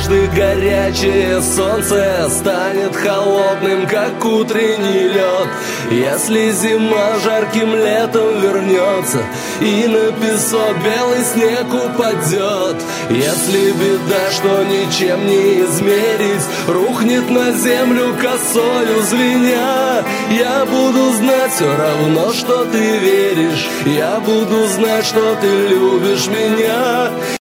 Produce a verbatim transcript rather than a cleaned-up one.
однажды горячее солнце станет холодным, как утренний лед. Если зима жарким летом вернется и на песок белый снег упадет, если беда, что ничем не измерить, рухнет на землю косою звеня, я буду знать все равно, что ты веришь, я буду знать, что ты любишь меня.